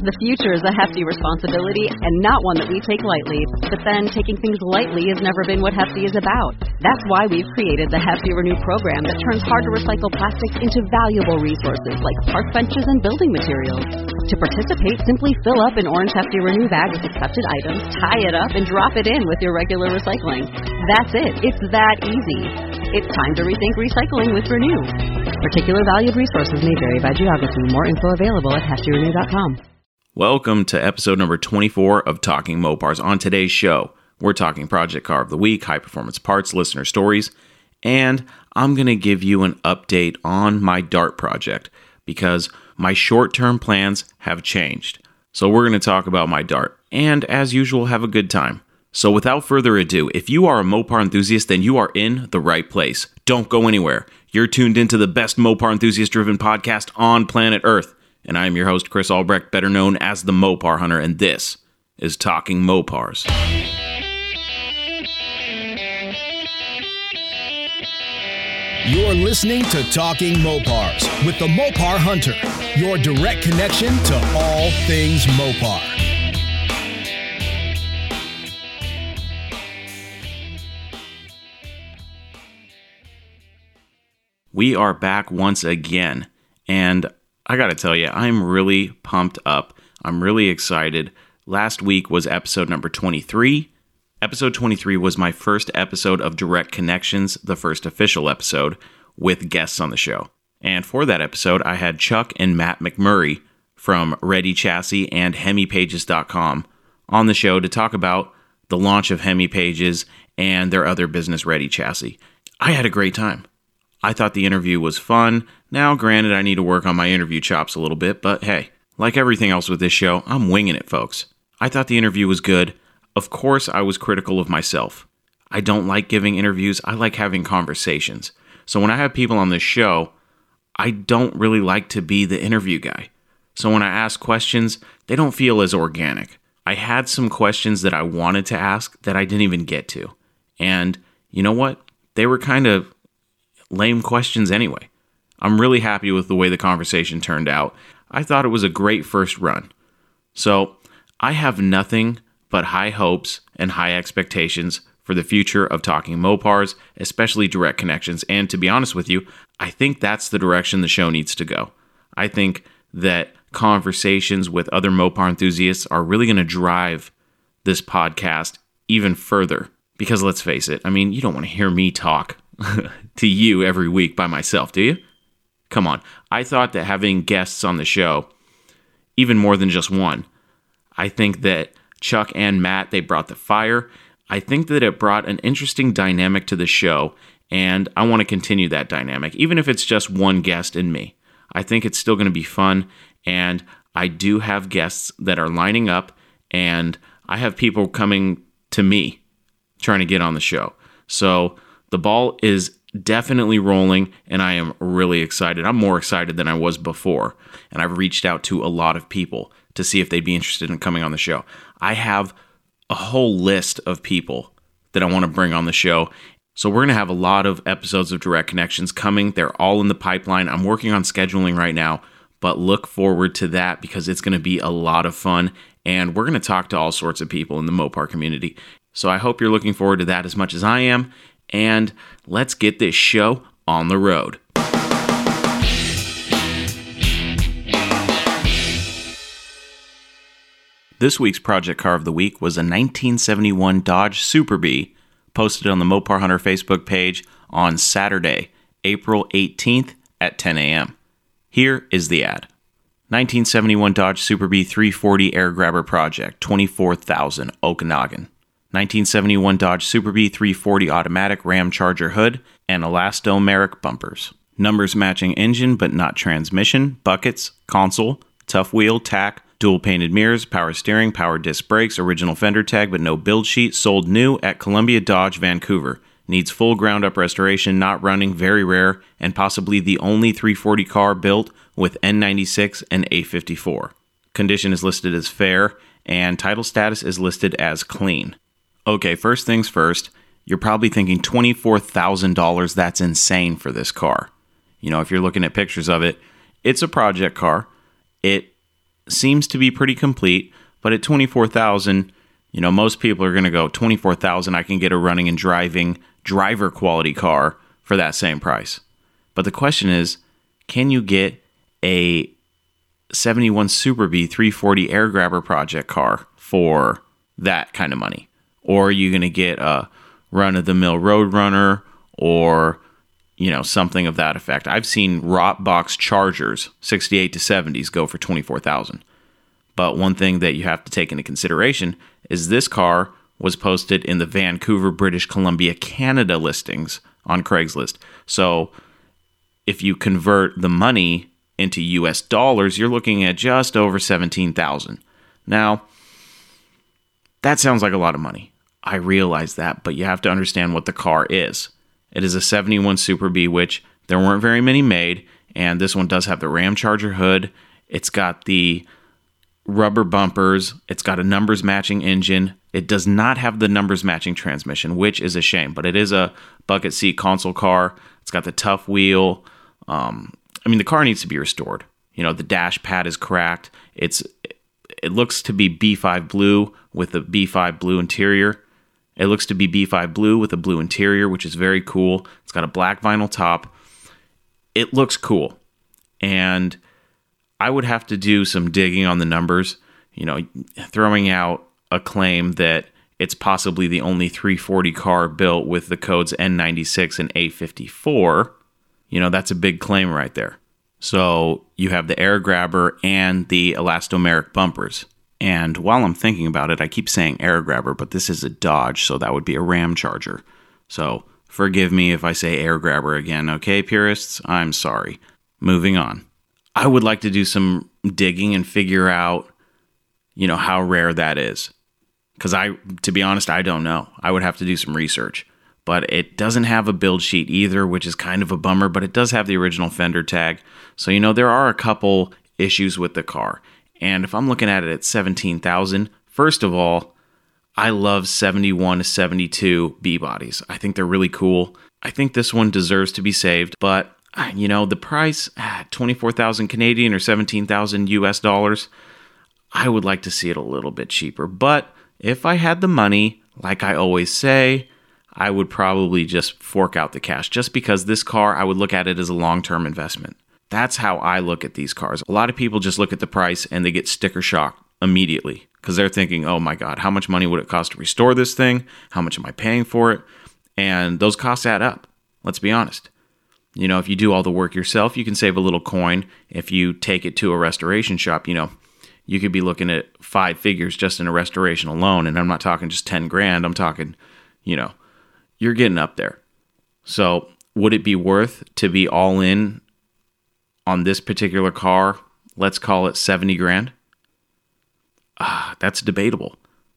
The future is a hefty responsibility and not one that we take lightly. But then, taking things lightly has never been what Hefty is about. That's why we've created the Hefty Renew program that turns hard-to-recycle plastics into valuable resources like park benches and building materials. To participate, simply fill up an orange Hefty Renew bag with accepted items, tie it up, and drop it in with your regular recycling. That's it. It's that easy. It's time to rethink recycling with Renew. Particular valued resources may vary by geography. More info available at heftyrenew.com. Welcome to episode number 24 of Talking Mopars. On today's show, we're talking Project Car of the Week, high performance parts, listener stories, and I'm going to give you an update on my DART project because my short-term plans have changed. So we're going to talk about my DART and, as usual, have a good time. So without further ado, if you are a Mopar enthusiast, then you are in the right place. Don't go anywhere. You're tuned into the best Mopar enthusiast-driven podcast on planet Earth. And I am your host, Chris Albrecht, better known as the Mopar Hunter, and this is Talking Mopars. You're listening to Talking Mopars with the Mopar Hunter, your direct connection to all things Mopar. We are back once again, and I gotta tell you, I'm really pumped up. I'm really excited. Last week was episode number 23. Episode 23 was my first episode of Direct Connections, the first official episode, with guests on the show. And for that episode, I had Chuck and Matt McMurray from Ready Chassis and HemiPages.com on the show to talk about the launch of Hemi Pages and their other business, Ready Chassis. I had a great time. I thought the interview was fun. Now, granted, I need to work on my interview chops a little bit, but hey, like everything else with this show, I'm winging it, folks. I thought the interview was good. Of course, I was critical of myself. I don't like giving interviews. I like having conversations. So when I have people on this show, I don't really like to be the interview guy. So when I ask questions, they don't feel as organic. I had some questions that I wanted to ask that I didn't even get to. And you know what? They were kind of lame questions anyway. I'm really happy with the way the conversation turned out. I thought it was a great first run. So I have nothing but high hopes and high expectations for the future of Talking Mopars, especially Direct Connections. And to be honest with you, I think that's the direction the show needs to go. I think that conversations with other Mopar enthusiasts are really going to drive this podcast even further. Because let's face it, I mean, you don't want to hear me talk to you every week by myself, do you? Come on. I thought that having guests on the show, even more than just one, I think that Chuck and Matt, they brought the fire. I think that it brought an interesting dynamic to the show, and I want to continue that dynamic, even if it's just one guest and me. I think it's still going to be fun, and I do have guests that are lining up, and I have people coming to me trying to get on the show. So the ball is definitely rolling, and I am really excited. I'm more excited than I was before, and I've reached out to a lot of people to see if they'd be interested in coming on the show. I have a whole list of people that I want to bring on the show. So we're going to have a lot of episodes of Direct Connections coming. They're all in the pipeline. I'm working on scheduling right now, but look forward to that because it's going to be a lot of fun, and we're going to talk to all sorts of people in the Mopar community. So I hope you're looking forward to that as much as I am. And let's get this show on the road. This week's Project Car of the Week was a 1971 Dodge Super Bee posted on the Mopar Hunter Facebook page on Saturday, April 18th at 10 a.m. Here is the ad. 1971 Dodge Super Bee 340 Air Grabber Project, 24,000 Okanagan. 1971 Dodge Super Bee 340 automatic Ram Charger hood and elastomeric bumpers. Numbers matching engine but not transmission, buckets, console, tough wheel, tack, dual painted mirrors, power steering, power disc brakes, original fender tag but no build sheet, sold new at Columbia Dodge, Vancouver. Needs full ground up restoration, not running, very rare, and possibly the only 340 car built with N96 and A54. Condition is listed as fair, and title status is listed as clean. Okay, first things first, you're probably thinking $24,000, that's insane for this car. You know, if you're looking at pictures of it, it's a project car. It seems to be pretty complete, but at $24,000, most people are going to go, $24,000, I can get a running and driving driver quality car for that same price. But the question is, can you get a 71 Super Bee 340 Air Grabber project car for that kind of money? Or are you going to get a run-of-the-mill Roadrunner or, something of that effect? I've seen Rot Box Chargers, 68 to 70s, go for $24,000. But one thing that you have to take into consideration is this car was posted in the Vancouver, British Columbia, Canada listings on Craigslist. So if you convert the money into US dollars, you're looking at just over $17,000. Now, that sounds like a lot of money. I realize that, but you have to understand what the car is. It is a 71 Super Bee, which there weren't very many made, and this one does have the Ramcharger hood. It's got the rubber bumpers. It's got a numbers matching engine. It does not have the numbers matching transmission, which is a shame, but it is a bucket seat console car. It's got the tough wheel. The car needs to be restored. The dash pad is cracked. It looks to be B5 blue with a B5 blue interior. It looks to be B5 blue with a blue interior, which is very cool. It's got a black vinyl top. It looks cool. And I would have to do some digging on the numbers, throwing out a claim that it's possibly the only 340 car built with the codes N96 and A54. That's a big claim right there. So you have the Air Grabber and the elastomeric bumpers. And while I'm thinking about it, I keep saying Air Grabber, but this is a Dodge, so that would be a Ramcharger. So forgive me if I say Air Grabber again, okay, purists? I'm sorry. Moving on. I would like to do some digging and figure out, how rare that is. Because to be honest, I don't know. I would have to do some research. But it doesn't have a build sheet either, which is kind of a bummer, but it does have the original fender tag. So, there are a couple issues with the car. And if I'm looking at it at $17,000, first of all, I love 71 to 72 B-bodies. I think they're really cool. I think this one deserves to be saved, but the price, 24,000 Canadian or 17,000 US dollars, I would like to see it a little bit cheaper. But if I had the money, like I always say, I would probably just fork out the cash, just because this car, I would look at it as a long-term investment. That's how I look at these cars. A lot of people just look at the price and they get sticker shock immediately because they're thinking, oh my God, how much money would it cost to restore this thing? How much am I paying for it? And those costs add up. Let's be honest. If you do all the work yourself, you can save a little coin. If you take it to a restoration shop, you could be looking at 5 figures just in a restoration alone. And I'm not talking just 10 grand. I'm talking, you're getting up there. So would it be worth to be all in on this particular car? Let's call it 70 grand. That's debatable.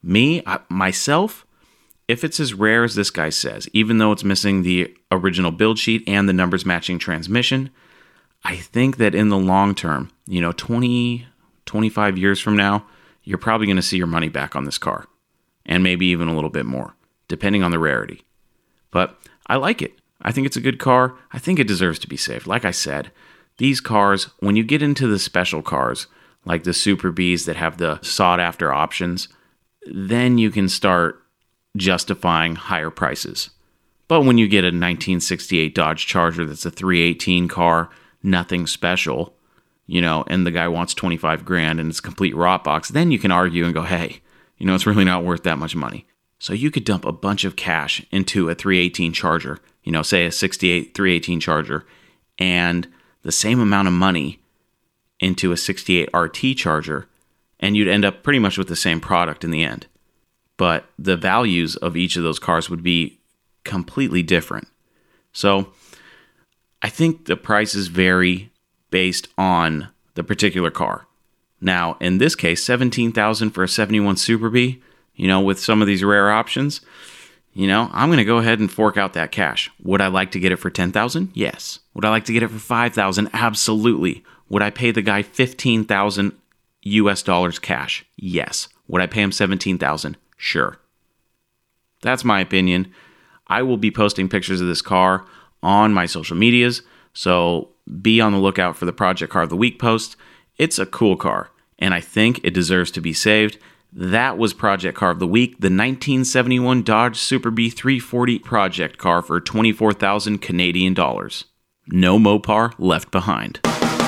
Myself, if it's as rare as this guy says, even though it's missing the original build sheet and the numbers matching transmission, I think that in the long term, 20, 25 years from now, you're probably going to see your money back on this car. And maybe even a little bit more, depending on the rarity. But I like it. I think it's a good car. I think it deserves to be saved. Like I said, these cars, when you get into the special cars, like the Super Bees that have the sought-after options, then you can start justifying higher prices. But when you get a 1968 Dodge Charger that's a 318 car, nothing special, and the guy wants 25 grand and it's a complete rot box, then you can argue and go, hey, it's really not worth that much money. So you could dump a bunch of cash into a 318 Charger, say a 68 318 Charger, and the same amount of money into a 68 RT Charger, and you'd end up pretty much with the same product in the end. But the values of each of those cars would be completely different. So I think the prices vary based on the particular car. Now, in this case, $17,000 for a 71 Super Bee, with some of these rare options, I'm going to go ahead and fork out that cash. Would I like to get it for $10,000? Yes. Would I like to get it for $5,000? Absolutely. Would I pay the guy $15,000 US dollars cash? Yes. Would I pay him $17,000? Sure. That's my opinion. I will be posting pictures of this car on my social medias, so be on the lookout for the Project Car of the Week post. It's a cool car. and I think it deserves to be saved. That was Project Car of the Week, the 1971 Dodge Super Bee 340 project car for 24,000 Canadian dollars. No Mopar left behind.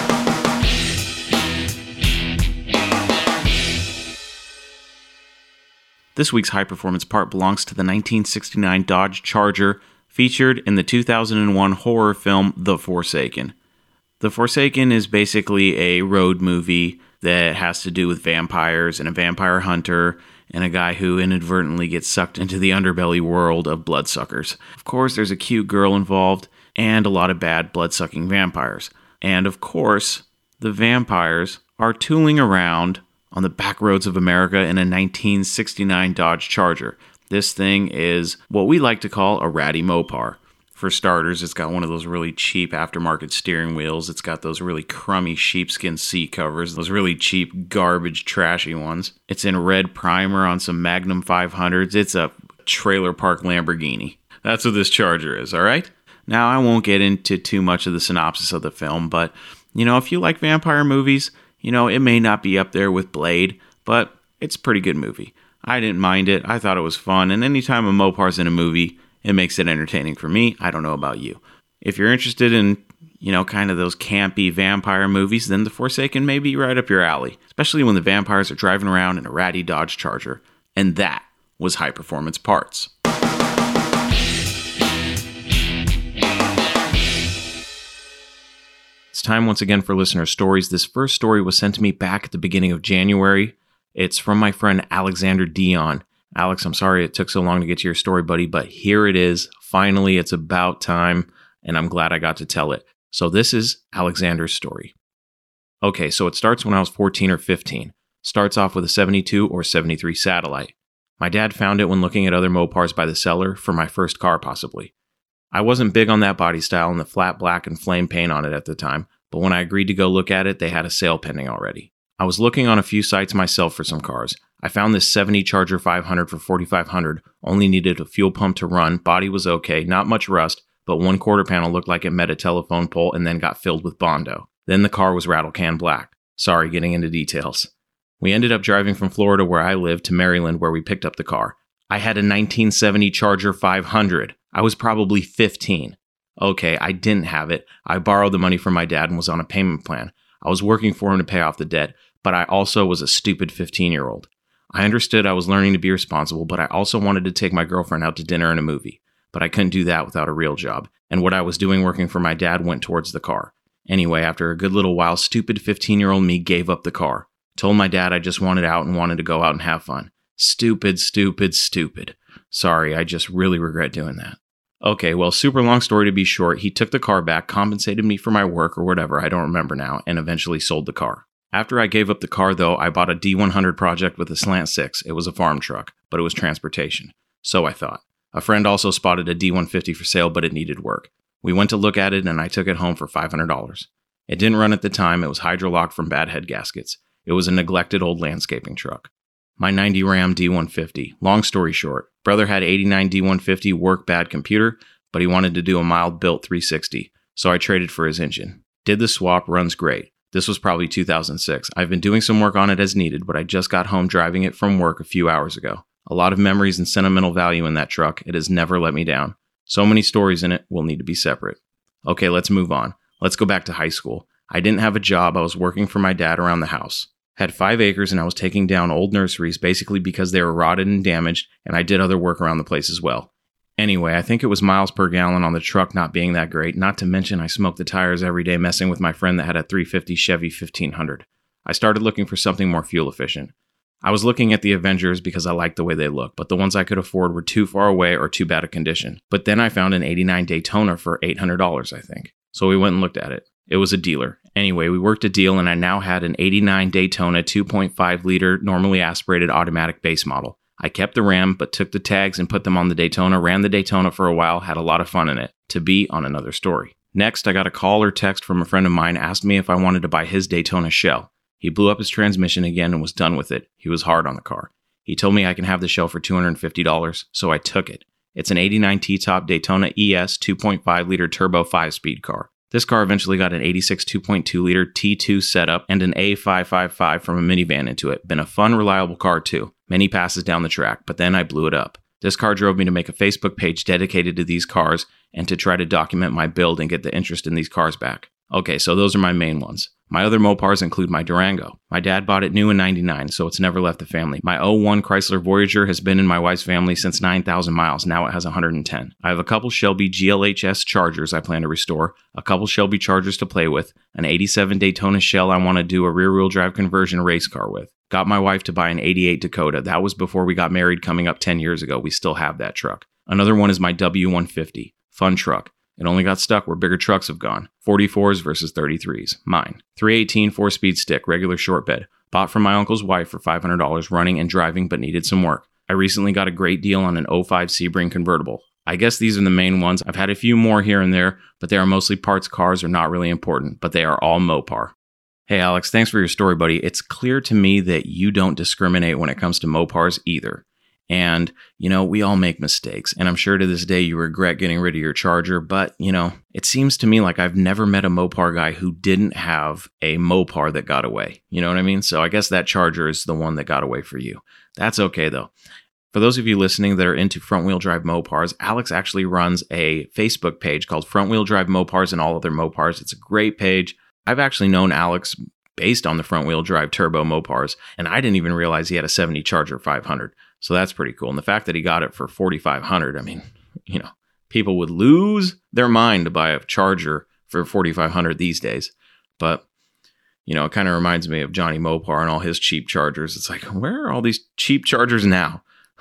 This week's high performance part belongs to the 1969 Dodge Charger, featured in the 2001 horror film The Forsaken. The Forsaken is basically a road movie that has to do with vampires and a vampire hunter and a guy who inadvertently gets sucked into the underbelly world of bloodsuckers. Of course, there's a cute girl involved and a lot of bad blood-sucking vampires. And of course, the vampires are tooling around on the back roads of America in a 1969 Dodge Charger. This thing is what we like to call a ratty Mopar. For starters, it's got one of those really cheap aftermarket steering wheels. It's got those really crummy sheepskin seat covers, those really cheap, garbage, trashy ones. It's in red primer on some Magnum 500s. It's a trailer park Lamborghini. That's what this Charger is, all right? Now, I won't get into too much of the synopsis of the film, but, if you like vampire movies, it may not be up there with Blade, but it's a pretty good movie. I didn't mind it. I thought it was fun, and anytime a Mopar's in a movie, it makes it entertaining for me. I don't know about you. If you're interested in, kind of those campy vampire movies, then The Forsaken may be right up your alley, especially when the vampires are driving around in a ratty Dodge Charger. And that was High Performance Parts. It's time once again for listener stories. This first story was sent to me back at the beginning of January. It's from my friend Alexander Dion. Alex, I'm sorry it took so long to get to your story, buddy, but here it is. Finally, it's about time, and I'm glad I got to tell it. So this is Alexander's story. Okay, so it starts when I was 14 or 15. Starts off with a 72 or 73 Satellite. My dad found it when looking at other Mopars by the seller for my first car, possibly. I wasn't big on that body style and the flat black and flame paint on it at the time, but when I agreed to go look at it, they had a sale pending already. I was looking on a few sites myself for some cars. I found this 70 Charger 500 for $4,500, only needed a fuel pump to run, body was okay, not much rust, but one quarter panel looked like it met a telephone pole and then got filled with Bondo. Then the car was rattle can black. Sorry, getting into details. We ended up driving from Florida, where I live, to Maryland, where we picked up the car. I had a 1970 Charger 500. I was probably 15. Okay, I didn't have it. I borrowed the money from my dad and was on a payment plan. I was working for him to pay off the debt, but I also was a stupid 15-year-old. I understood I was learning to be responsible, but I also wanted to take my girlfriend out to dinner and a movie. But I couldn't do that without a real job, and what I was doing working for my dad went towards the car. Anyway, after a good little while, stupid 15-year-old me gave up the car. Told my dad I just wanted out and wanted to go out and have fun. Stupid, stupid, stupid. Sorry, I just really regret doing that. Okay, well, super long story to be short, he took the car back, compensated me for my work or whatever, I don't remember now, and eventually sold the car. After I gave up the car, though, I bought a D100 Project with a slant 6. It was a farm truck, but it was transportation. So I thought. A friend also spotted a D150 for sale, but it needed work. We went to look at it, and I took it home for $500. It didn't run at the time. It was hydrolocked from bad head gaskets. It was a neglected old landscaping truck. My 90 Ram D150. Long story short, brother had 89 D150, work bad computer, but he wanted to do a mild-built 360, so I traded for his engine. Did the swap, runs great. This was probably 2006. I've been doing some work on it as needed, but I just got home driving it from work a few hours ago. A lot of memories and sentimental value in that truck. It has never let me down. So many stories in it will need to be separate. Okay, let's move on. Let's go back to high school. I didn't have a job. I was working for my dad around the house. Had 5 acres and I was taking down old nurseries basically because they were rotted and damaged, and I did other work around the place as well. Anyway, I think it was miles per gallon on the truck not being that great, not to mention I smoked the tires every day messing with my friend that had a 350 Chevy 1500. I started looking for something more fuel efficient. I was looking at the Avengers because I liked the way they look, but the ones I could afford were too far away or too bad a condition. But then I found an 89 Daytona for $800, I think. So we went and looked at it. It was a dealer. Anyway, we worked a deal and I now had an 89 Daytona 2.5 liter normally aspirated automatic base model. I kept the Ram, but took the tags and put them on the Daytona, ran the Daytona for a while, had a lot of fun in it. To be on another story. Next, I got a call or text from a friend of mine, asked me if I wanted to buy his Daytona shell. He blew up his transmission again and was done with it. He was hard on the car. He told me I can have the shell for $250, so I took it. It's an 89 T-top Daytona ES 2.5 liter turbo 5-speed car. This car eventually got an 86 2.2 liter T2 setup and an A555 from a minivan into it. Been a fun, reliable car too. Many passes down the track, but then I blew it up. This car drove me to make a Facebook page dedicated to these cars and to try to document my build and get the interest in these cars back. Okay, so those are my main ones. My other Mopars include my Durango. My dad bought it new in 99, so it's never left the family. My 01 Chrysler Voyager has been in my wife's family since 9,000 miles. Now it has 110. I have a couple Shelby GLHS Chargers I plan to restore, a couple Shelby Chargers to play with, an 87 Daytona Shell I want to do a rear-wheel drive conversion race car with. Got my wife to buy an 88 Dakota. That was before we got married coming up 10 years ago. We still have that truck. Another one is my W150. Fun truck. It only got stuck where bigger trucks have gone. 44s versus 33s. Mine. 318 4-speed stick, regular short bed. Bought from my uncle's wife for $500 running and driving but needed some work. I recently got a great deal on an 05 Sebring convertible. I guess these are the main ones. I've had a few more here and there, but they are mostly parts cars or not really important, but they are all Mopar. Hey Alex, thanks for your story, buddy. It's clear to me that you don't discriminate when it comes to Mopars either. And, we all make mistakes. And I'm sure to this day you regret getting rid of your Charger. But, it seems to me like I've never met a Mopar guy who didn't have a Mopar that got away. You know what I mean? So I guess that Charger is the one that got away for you. That's okay, though. For those of you listening that are into front-wheel drive Mopars, Alex actually runs a Facebook page called Front-Wheel Drive Mopars and All Other Mopars. It's a great page. I've actually known Alex based on the front-wheel drive turbo Mopars, and I didn't even realize he had a 70 Charger 500. So that's pretty cool. And the fact that he got it for $4,500, people would lose their mind to buy a Charger for $4,500 these days. But, it kind of reminds me of Johnny Mopar and all his cheap Chargers. It's like, where are all these cheap Chargers now?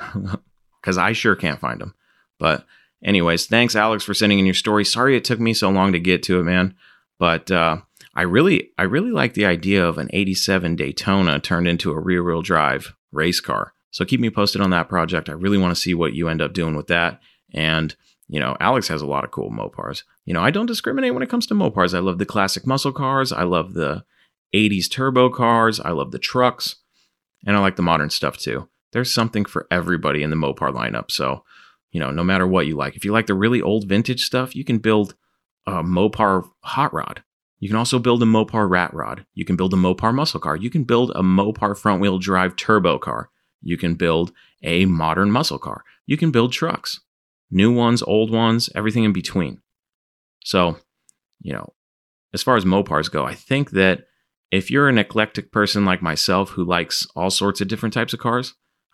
Because I sure can't find them. But anyways, thanks, Alex, for sending in your story. Sorry it took me so long to get to it, man. But I really like the idea of an 87 Daytona turned into a rear-wheel drive race car. So keep me posted on that project. I really want to see what you end up doing with that. And, Alex has a lot of cool Mopars. I don't discriminate when it comes to Mopars. I love the classic muscle cars. I love the 80s turbo cars. I love the trucks. And I like the modern stuff too. There's something for everybody in the Mopar lineup. So, no matter what you like. If you like the really old vintage stuff, you can build a Mopar hot rod. You can also build a Mopar rat rod. You can build a Mopar muscle car. You can build a Mopar front-wheel drive turbo car. You can build a modern muscle car. You can build trucks. New ones, old ones, everything in between. So, as far as Mopars go, I think that if you're an eclectic person like myself who likes all sorts of different types of cars,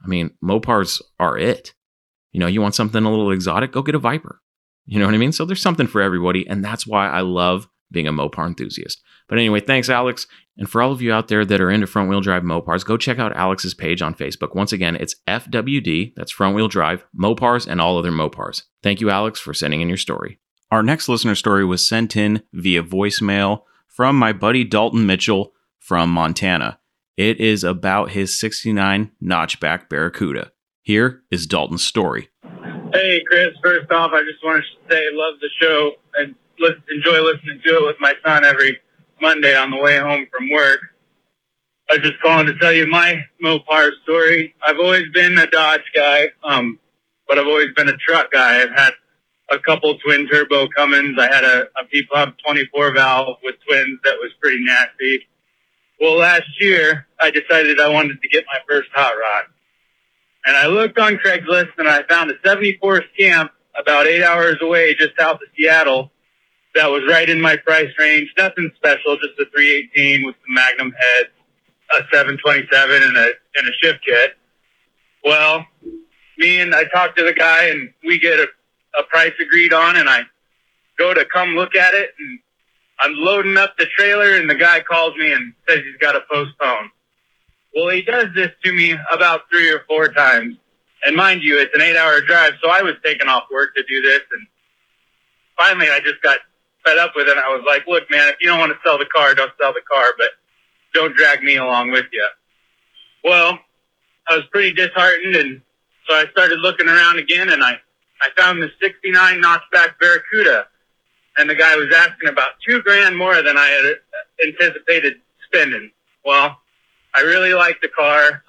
Mopars are it. You want something a little exotic, go get a Viper. You know what I mean? So there's something for everybody, and that's why I love being a Mopar enthusiast. But anyway, thanks, Alex. And for all of you out there that are into front-wheel drive Mopars, go check out Alex's page on Facebook. Once again, it's FWD, that's front-wheel drive, Mopars, and all other Mopars. Thank you, Alex, for sending in your story. Our next listener story was sent in via voicemail from my buddy Dalton Mitchell from Montana. It is about his 69 notchback Barracuda. Here is Dalton's story. Hey, Chris. First off, I just wanted to say I love the show and enjoy listening to it with my son every Monday on the way home from work. I was just calling to tell you my Mopar story. I've always been a Dodge guy, but I've always been a truck guy. I've had a couple twin turbo Cummins. I had a P-Pump 24 valve with twins that was pretty nasty. Well, last year I decided I wanted to get my first hot rod. And I looked on Craigslist and I found a 74 Scamp about 8 hours away just south of Seattle. That was right in my price range. Nothing special, just a 318 with some Magnum heads, a 727 and a shift kit. Well, I talked to the guy and we get a price agreed on, and I go to come look at it, and I'm loading up the trailer and the guy calls me and says he's got to postpone. Well, he does this to me about 3 or 4 times. And mind you, it's an 8-hour drive, so I was taking off work to do this. And finally, I just got fed up with it. I was like, look, man, if you don't want to sell the car, don't sell the car, but don't drag me along with you. Well, I was pretty disheartened, and so I started looking around again, and I found the 69 notchback Barracuda. And the guy was asking about $2,000 more than I had anticipated spending. Well, I really liked the car.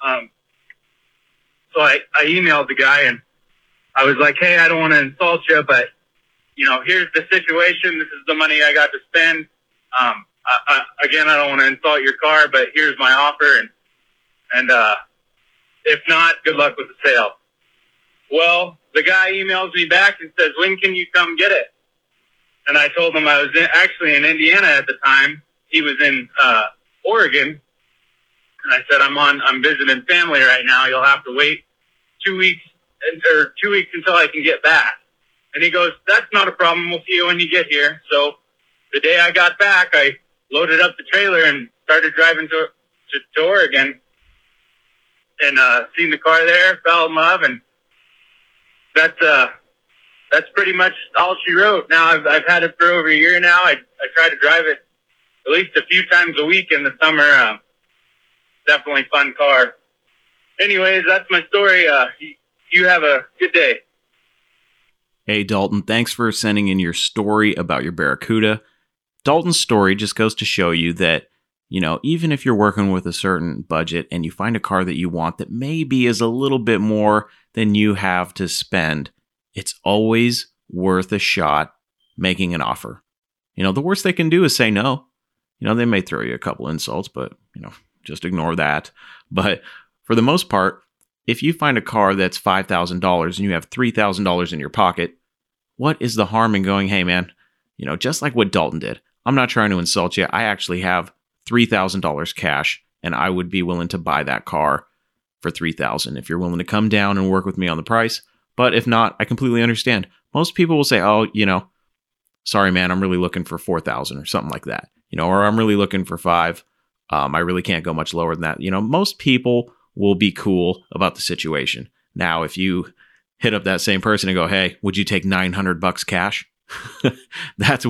So I emailed the guy and I was like, hey, I don't want to insult you, but here's the situation. This is the money I got to spend. Again, I don't want to insult your car, but here's my offer. And if not, good luck with the sale. Well, the guy emails me back and says, when can you come get it? And I told him I was actually in Indiana at the time. He was in Oregon. And I said, I'm visiting family right now. You'll have to wait 2 weeks until I can get back. And he goes, that's not a problem. We'll see you when you get here. So the day I got back, I loaded up the trailer and started driving to Oregon, and seen the car there, fell in love, and that's pretty much all she wrote. Now I've had it for over a year now. I try to drive it at least a few times a week in the summer. Definitely fun car. Anyways, that's my story. You have a good day. Hey, Dalton, thanks for sending in your story about your Barracuda. Dalton's story just goes to show you that, even if you're working with a certain budget and you find a car that you want that maybe is a little bit more than you have to spend, it's always worth a shot making an offer. The worst they can do is say no. They may throw you a couple insults, but, just ignore that. But for the most part, if you find a car that's $5,000 and you have $3,000 in your pocket, what is the harm in going, hey man, just like what Dalton did. I'm not trying to insult you. I actually have $3,000 cash and I would be willing to buy that car for $3,000 if you're willing to come down and work with me on the price. But if not, I completely understand. Most people will say, oh, sorry man, I'm really looking for $4,000 or something like that. Or I'm really looking for $5,000. I really can't go much lower than that. Most people will be cool about the situation. Now, if you hit up that same person and go, hey, would you take $900 cash? That's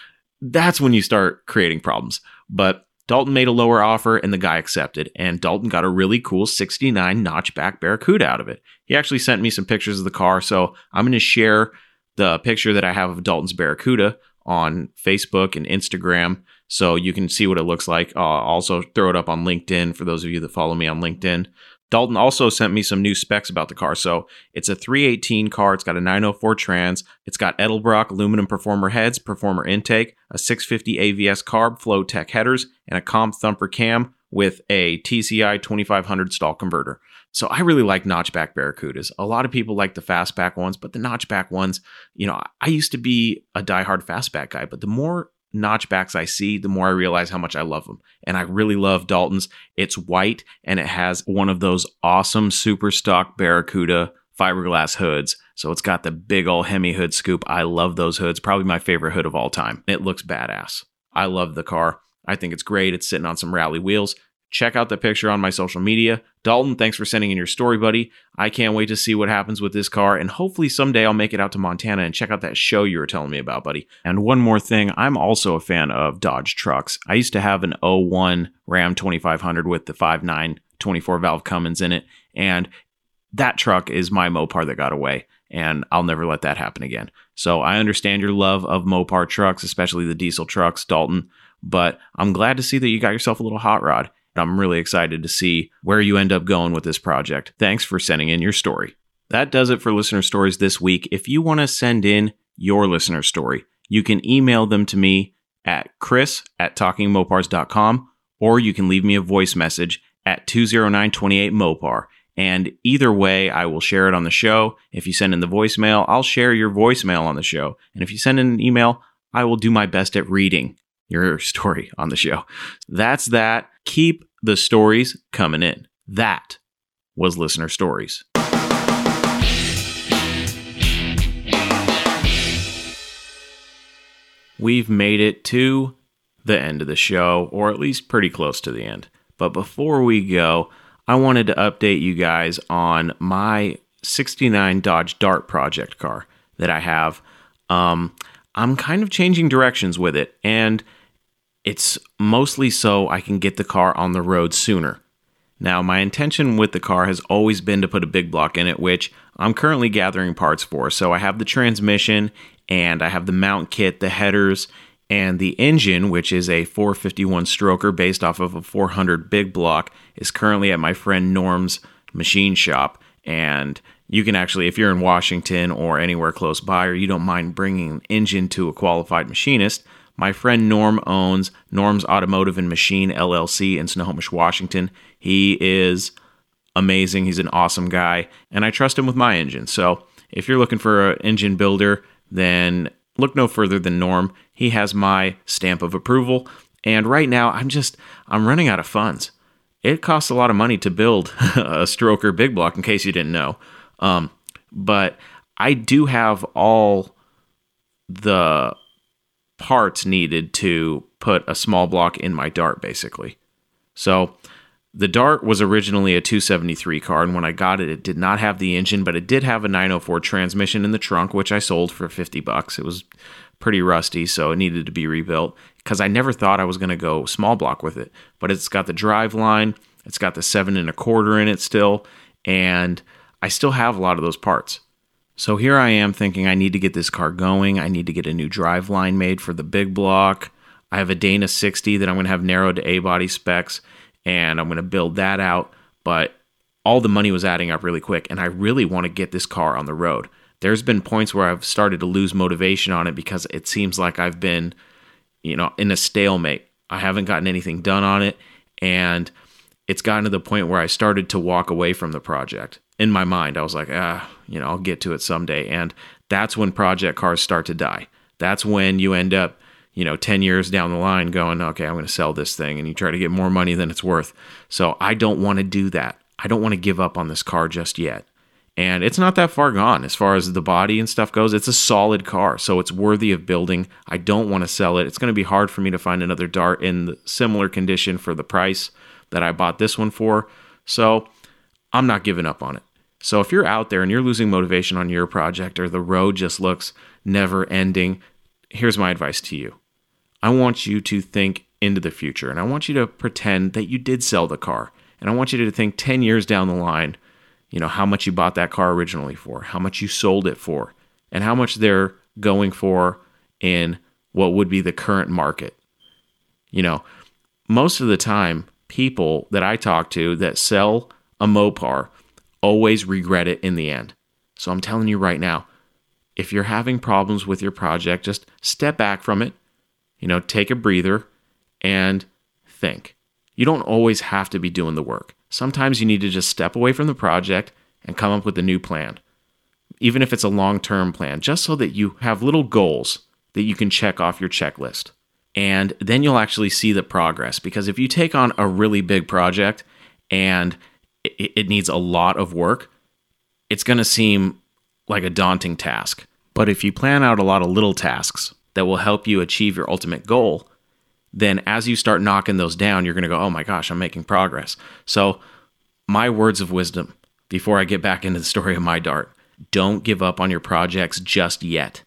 when you start creating problems. But Dalton made a lower offer and the guy accepted. And Dalton got a really cool 69 notchback Barracuda out of it. He actually sent me some pictures of the car. So I'm going to share the picture that I have of Dalton's Barracuda on Facebook and Instagram, so you can see what it looks like. I'll also throw it up on LinkedIn for those of you that follow me on LinkedIn. Dalton also sent me some new specs about the car. So it's a 318 car. It's got a 904 trans. It's got Edelbrock aluminum performer heads, performer intake, a 650 AVS carb, Flow Tech headers, and a Comp Thumper cam with a TCI 2500 stall converter. So I really like notchback Barracudas. A lot of people like the fastback ones, but the notchback ones, I used to be a diehard fastback guy, but the more notchbacks I see, the more I realize how much I love them. And I really love Dalton's. It's white and it has one of those awesome super stock Barracuda fiberglass hoods. So it's got the big old Hemi hood scoop. I love those hoods. Probably my favorite hood of all time. It looks badass. I love the car. I think it's great. It's sitting on some rally wheels. Check out the picture on my social media. Dalton, thanks for sending in your story, buddy. I can't wait to see what happens with this car, and hopefully someday I'll make it out to Montana and check out that show you were telling me about, buddy. And one more thing, I'm also a fan of Dodge trucks. I used to have an 01 Ram 2500 with the 5.9 24 valve Cummins in it, and that truck is my Mopar that got away, and I'll never let that happen again. So I understand your love of Mopar trucks, especially the diesel trucks, Dalton, but I'm glad to see that you got yourself a little hot rod. I'm really excited to see where you end up going with this project. Thanks for sending in your story. That does it for listener stories this week. If you want to send in your listener story, you can email them to me at chris@talkingmopars.com, or you can leave me a voice message at 209-28-MOPAR. And either way, I will share it on the show. If you send in the voicemail, I'll share your voicemail on the show. And if you send in an email, I will do my best at reading your story on the show. That's that. Keep the stories coming in. That was Listener Stories. We've made it to the end of the show, or at least pretty close to the end. But before we go, I wanted to update you guys on my 69 Dodge Dart project car that I have. I'm kind of changing directions with it, and it's mostly so I can get the car on the road sooner. Now, my intention with the car has always been to put a big block in it, which I'm currently gathering parts for. So I have the transmission, and I have the mount kit, the headers, and the engine, which is a 451 stroker based off of a 400 big block, is currently at my friend Norm's machine shop. And you can actually, if you're in Washington or anywhere close by, or you don't mind bringing an engine to a qualified machinist, my friend Norm owns Norm's Automotive and Machine LLC in Snohomish, Washington. He is amazing. He's an awesome guy, and I trust him with my engine. So if you're looking for an engine builder, then look no further than Norm. He has my stamp of approval. And right now, I'm running out of funds. It costs a lot of money to build a stroker big block, in case you didn't know. But I do have all the parts needed to put a small block in my Dart, basically. So the Dart was originally a 273 car, and when I got it, it did not have the engine, but it did have a 904 transmission in the trunk, which I sold for $50. It was pretty rusty, so it needed to be rebuilt, because I never thought I was going to go small block with it. But it's got the drive line, it's got the 7 1/4 in it still, and I still have a lot of those parts. So here I am thinking I need to get this car going. I need to get a new drive line made for the big block. I have a Dana 60 that I'm going to have narrowed to A-body specs, and I'm going to build that out. But all the money was adding up really quick, and I really want to get this car on the road. There's been points where I've started to lose motivation on it because it seems like I've been, in a stalemate. I haven't gotten anything done on it, and it's gotten to the point where I started to walk away from the project. In my mind, I was like, I'll get to it someday. And that's when project cars start to die. That's when you end up, 10 years down the line going, okay, I'm going to sell this thing. And you try to get more money than it's worth. So I don't want to do that. I don't want to give up on this car just yet. And it's not that far gone as far as the body and stuff goes. It's a solid car, so it's worthy of building. I don't want to sell it. It's going to be hard for me to find another Dart in the similar condition for the price that I bought this one for. So I'm not giving up on it. So if you're out there and you're losing motivation on your project, or the road just looks never ending, here's my advice to you. I want you to think into the future, and I want you to pretend that you did sell the car. And I want you to think 10 years down the line, how much you bought that car originally for, how much you sold it for, and how much they're going for in what would be the current market. Most of the time, people that I talk to that sell a Mopar always regret it in the end. So I'm telling you right now, if you're having problems with your project, just step back from it, take a breather and think. You don't always have to be doing the work. Sometimes you need to just step away from the project and come up with a new plan, even if it's a long-term plan, just so that you have little goals that you can check off your checklist. And then you'll actually see the progress, because if you take on a really big project and it needs a lot of work, it's going to seem like a daunting task. But if you plan out a lot of little tasks that will help you achieve your ultimate goal, then as you start knocking those down, you're going to go, oh my gosh, I'm making progress. So my words of wisdom before I get back into the story of my Dart: don't give up on your projects just yet.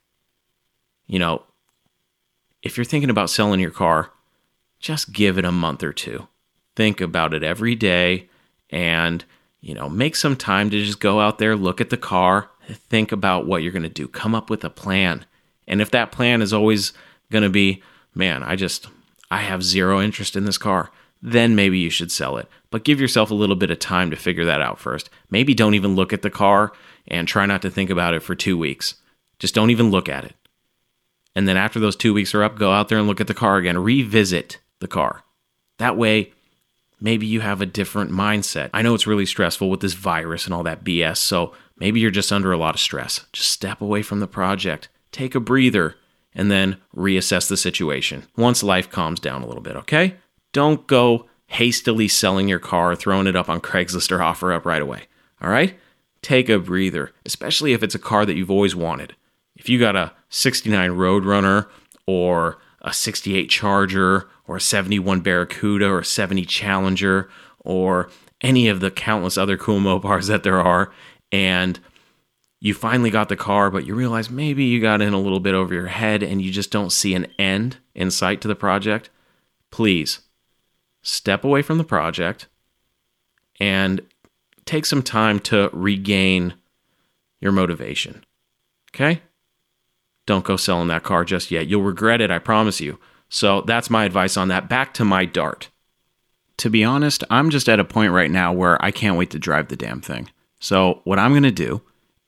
If you're thinking about selling your car, just give it a month or two. Think about it every day. And, make some time to just go out there, look at the car, think about what you're going to do, come up with a plan. And if that plan is always going to be, man, I have zero interest in this car, then maybe you should sell it. But give yourself a little bit of time to figure that out first. Maybe don't even look at the car and try not to think about it for 2 weeks. Just don't even look at it. And then after those 2 weeks are up, go out there and look at the car again. Revisit the car. That way, maybe you have a different mindset. I know it's really stressful with this virus and all that BS, so maybe you're just under a lot of stress. Just step away from the project, take a breather, and then reassess the situation once life calms down a little bit, okay? Don't go hastily selling your car, throwing it up on Craigslist or OfferUp right away, all right? Take a breather, especially if it's a car that you've always wanted. If you got a 69 Roadrunner or a 68 Charger or a 71 Barracuda or a 70 Challenger or any of the countless other cool Mopars that there are, and you finally got the car, but you realize maybe you got in a little bit over your head and you just don't see an end in sight to the project, please step away from the project and take some time to regain your motivation, okay? Don't go selling that car just yet. You'll regret it, I promise you. So that's my advice on that. Back to my Dart. To be honest, I'm just at a point right now where I can't wait to drive the damn thing. So what I'm going to do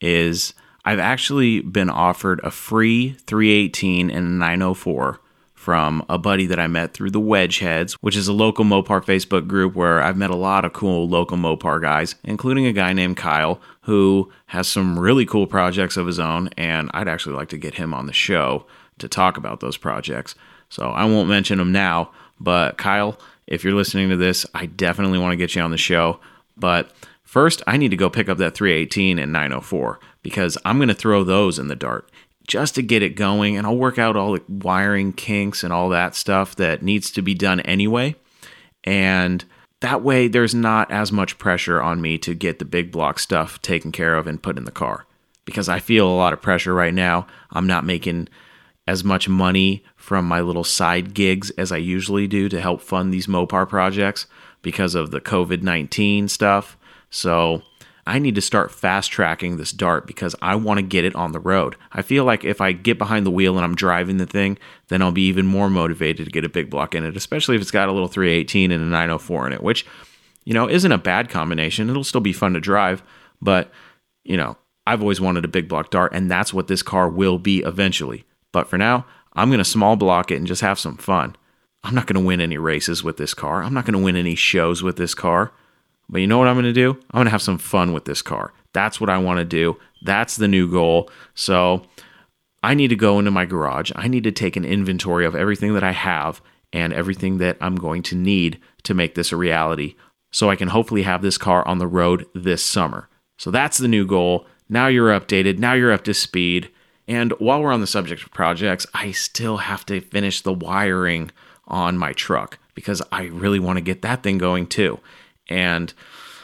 is I've actually been offered a free 318 and a 904 from a buddy that I met through the Wedgeheads, which is a local Mopar Facebook group where I've met a lot of cool local Mopar guys, including a guy named Kyle, who has some really cool projects of his own, and I'd actually like to get him on the show to talk about those projects. So I won't mention them now, but Kyle, if you're listening to this, I definitely want to get you on the show. But first, I need to go pick up that 318 and 904 because I'm going to throw those in the Dart just to get it going, and I'll work out all the wiring kinks and all that stuff that needs to be done anyway. And that way, there's not as much pressure on me to get the big block stuff taken care of and put in the car. Because I feel a lot of pressure right now. I'm not making as much money from my little side gigs as I usually do to help fund these Mopar projects because of the COVID-19 stuff. So I need to start fast-tracking this Dart because I want to get it on the road. I feel like if I get behind the wheel and I'm driving the thing, then I'll be even more motivated to get a big block in it, especially if it's got a little 318 and a 904 in it, which, isn't a bad combination. It'll still be fun to drive, but, I've always wanted a big block Dart, and that's what this car will be eventually. But for now, I'm going to small block it and just have some fun. I'm not going to win any races with this car. I'm not going to win any shows with this car. But you know what I'm going to do? I'm going to have some fun with this car. That's what I want to do. That's the new goal. So I need to go into my garage. I need to take an inventory of everything that I have and everything that I'm going to need to make this a reality so I can hopefully have this car on the road this summer. So that's the new goal. Now you're updated. Now you're up to speed. And while we're on the subject of projects, I still have to finish the wiring on my truck because I really want to get that thing going too. And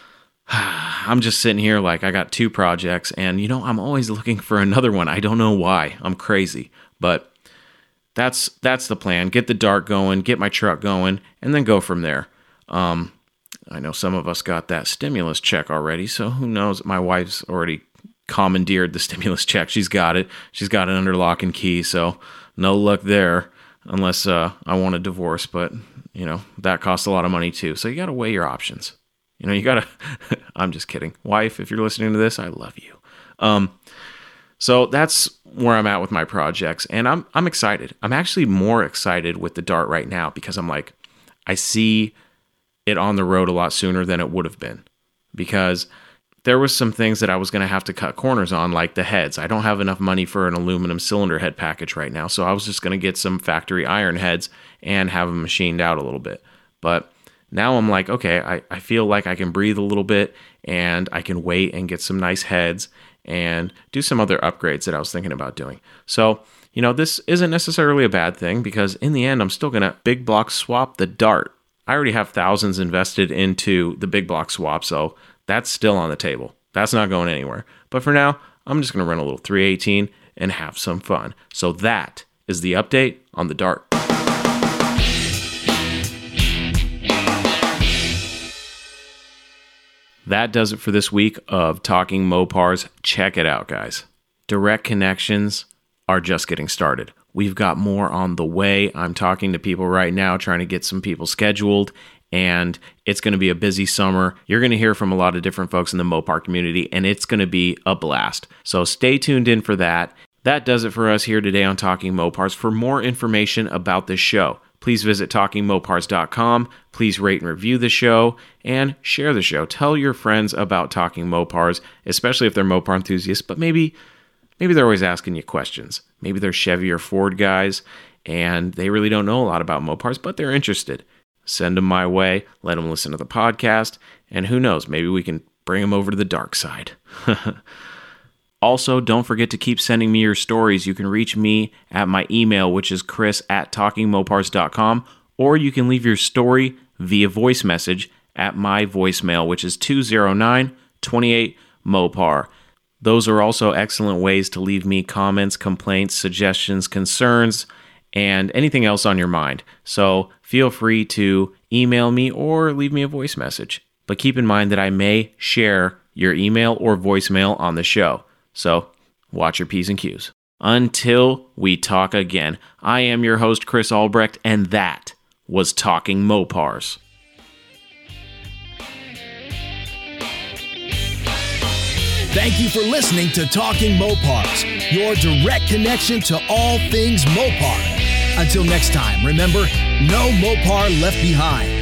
I'm just sitting here like I got 2 projects and, I'm always looking for another one. I don't know why. I'm crazy. But that's the plan. Get the Dart going, get my truck going, and then go from there. I know some of us got that stimulus check already, so who knows? My wife's already commandeered the stimulus check. She's got it. She's got it under lock and key, so no luck there unless I want a divorce. But, that costs a lot of money too. So you got to weigh your options. You got to, I'm just kidding. Wife, if you're listening to this, I love you. So that's where I'm at with my projects. And I'm excited. I'm actually more excited with the Dart right now because I'm like, I see it on the road a lot sooner than it would have been because there was some things that I was going to have to cut corners on, like the heads. I don't have enough money for an aluminum cylinder head package right now, so I was just going to get some factory iron heads and have them machined out a little bit. But now I'm like, okay, I feel like I can breathe a little bit, and I can wait and get some nice heads and do some other upgrades that I was thinking about doing. So, this isn't necessarily a bad thing because in the end, I'm still going to big block swap the Dart. I already have thousands invested into the big block swap, so that's still on the table. That's not going anywhere. But for now, I'm just going to run a little 318 and have some fun. So that is the update on the Dart. That does it for this week of Talking Mopars. Check it out, guys. Direct connections are just getting started. We've got more on the way. I'm talking to people right now, trying to get some people scheduled, and it's going to be a busy summer. You're going to hear from a lot of different folks in the Mopar community, and it's going to be a blast. So stay tuned in for that. That does it for us here today on Talking Mopars. For more information about this show, please visit TalkingMopars.com. Please rate and review the show and share the show. Tell your friends about Talking Mopars, especially if they're Mopar enthusiasts, but maybe they're always asking you questions. Maybe they're Chevy or Ford guys, and they really don't know a lot about Mopars, but they're interested. Send them my way, let them listen to the podcast, and who knows, maybe we can bring them over to the dark side. Also, don't forget to keep sending me your stories. You can reach me at my email, which is chris@talkingmopars.com, or you can leave your story via voice message at my voicemail, which is 209-28-MOPAR. Those are also excellent ways to leave me comments, complaints, suggestions, concerns, and anything else on your mind. So feel free to email me or leave me a voice message. But keep in mind that I may share your email or voicemail on the show. So watch your P's and Q's. Until we talk again, I am your host, Chris Albrecht, and that was Talking Mopars. Thank you for listening to Talking Mopars, your direct connection to all things Mopar. Until next time, remember, no Mopar left behind.